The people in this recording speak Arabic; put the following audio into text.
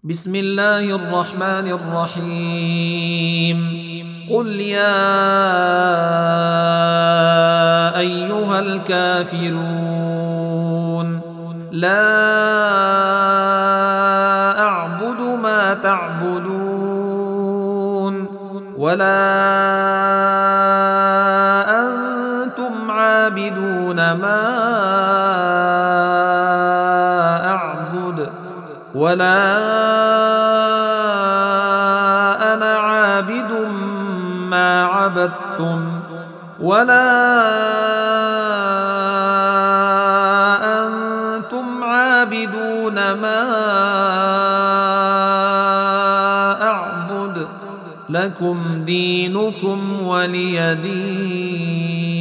بسم الله الرحمن الرحيم. قل يا أيها الكافرون لا أعبد ما تعبدون ولا أنتم عابدون ما أعبد ولا أنا عابد ما عبدتم ولا أنتم عابدون ما أعبد لكم دينكم ولي دين.